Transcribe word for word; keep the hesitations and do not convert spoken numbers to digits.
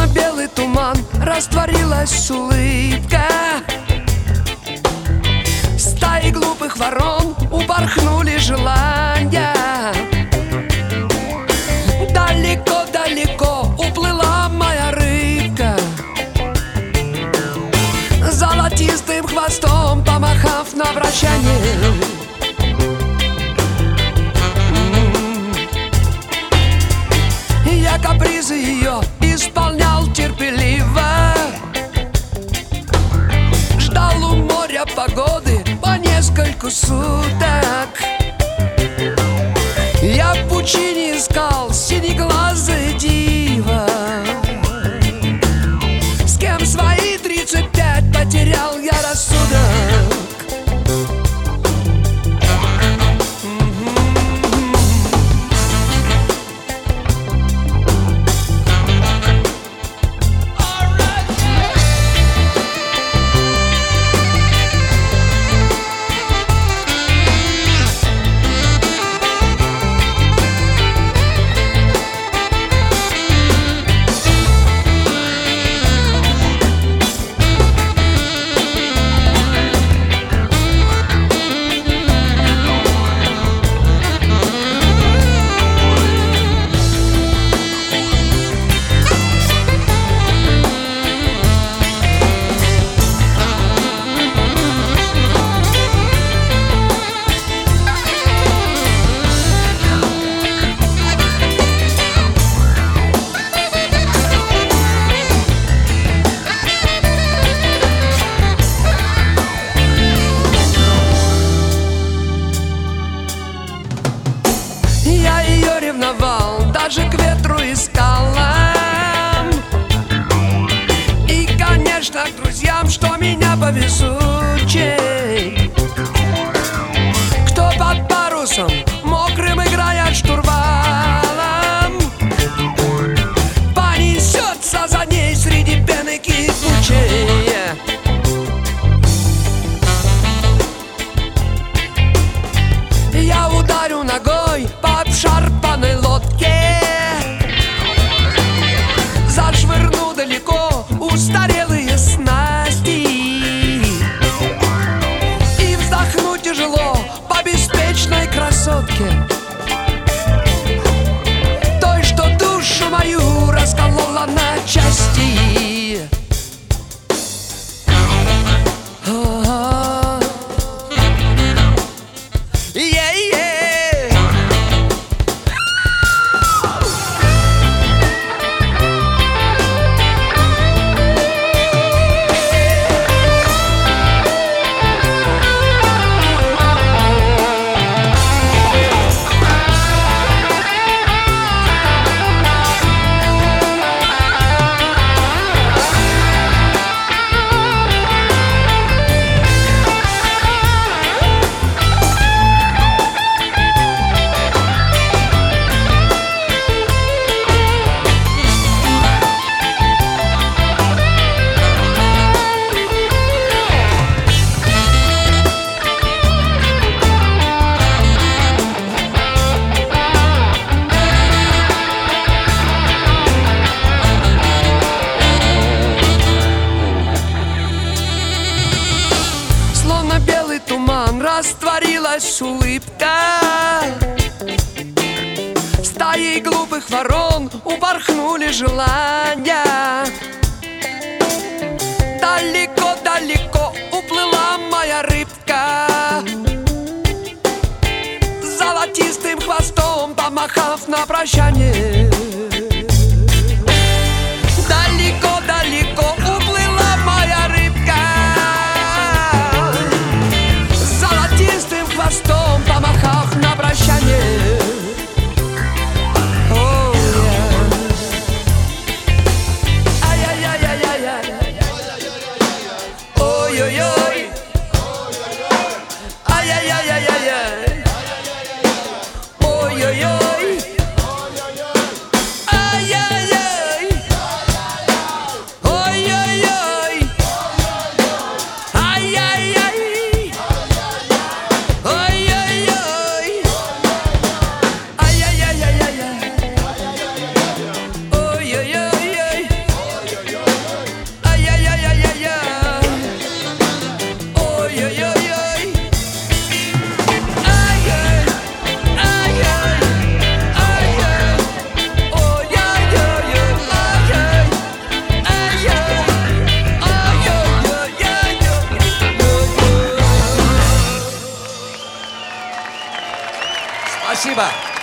белый туман растворилась улыбка. Стаи глупых ворон упорхнули желания. Далеко-далеко уплыла моя рыбка, золотистым хвостом помахав на прощание. Я капризы ее исполнял терпеливо, ждал у моря погоды по нескольку суток. Я в пучине искал синеглазое диво, с кем свои тридцать пять потерял я рассудок. Я ее ревновал, даже к ветру и скалам, и, конечно, к друзьям, что меня повезучей, кто под парусом мокрым играя штурвалом, понесется за ней среди пены кипучей. Я ударю ногой по обшарпанной лодке, зашвырну далеко устарелые снасти и вздохну тяжело по беспечной красотке, той, что душу мою расколола на части. Белый туман растворилась улыбка, стаи глупых ворон упорхнули желания. Далеко-далеко уплыла моя рыбка, золотистым хвостом помахав на прощание. Далеко-далеко уплыла моя рыбка, золотистым хвостом помахав на прощание. Oh, yeah. Ай-яй-яй-яй-яй-яй. Ой-ой-ой. Ай-яй-яй-яй-яй. Ой-ой-ой. Спасибо.